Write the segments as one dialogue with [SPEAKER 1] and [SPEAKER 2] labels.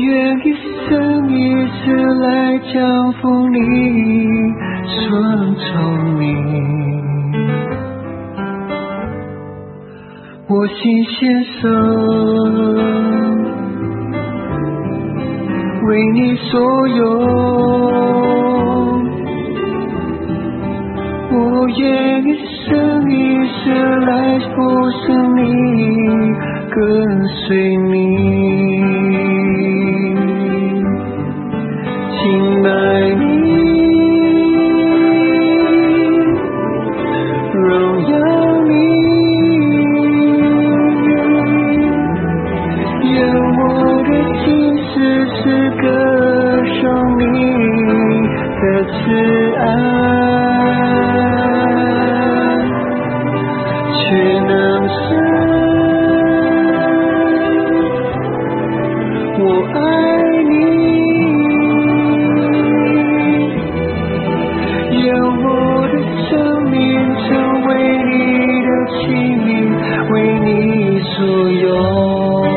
[SPEAKER 1] 愿一生一世来将风你顺从你，我心献上为你所有，我愿一生一世来服侍你，跟随你，敬拜你，荣耀你，愿我的心时时歌颂你的慈爱，却能生我爱你，愿我的生命成为你的器皿，为你所用，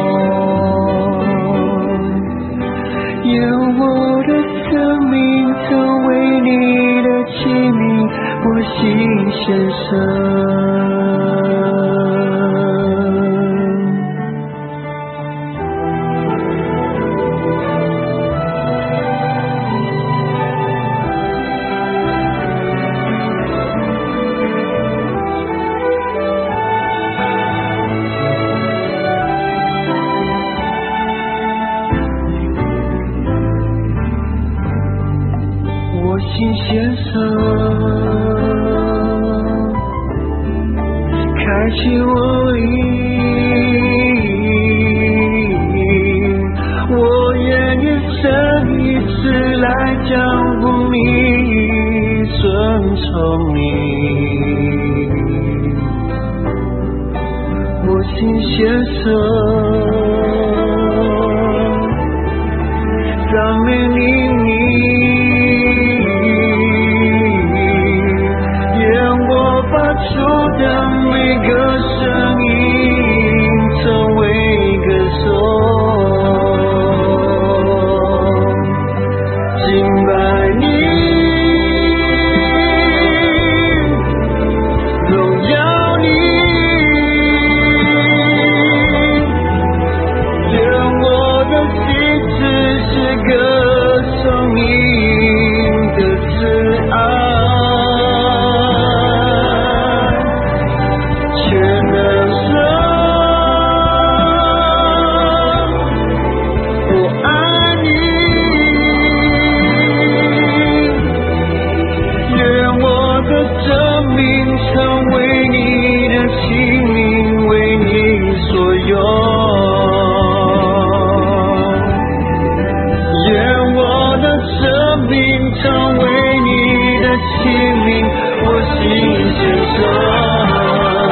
[SPEAKER 1] 愿我的生命成为你的器皿，我心献上。我心献上，开启我灵，我愿一生一世来将服你，顺从你，我心献上，赞美你。出的每个声音成为歌颂，敬拜你，荣耀你，愿我的心只是歌颂你的慈爱，成为你的器皿，为你所用，愿我的生命成为你的器皿，我心献上。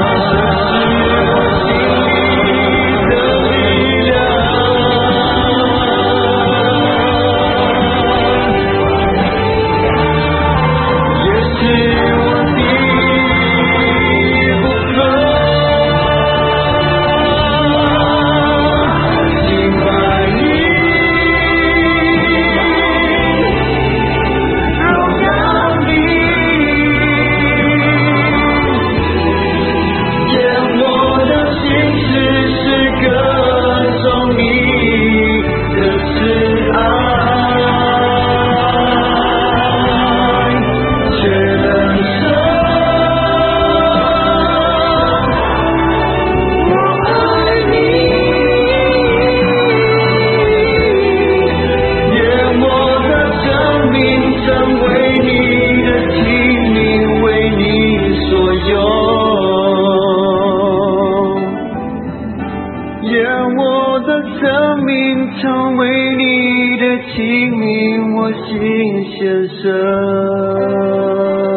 [SPEAKER 1] 愿我的生命成为你的器皿，我心献上。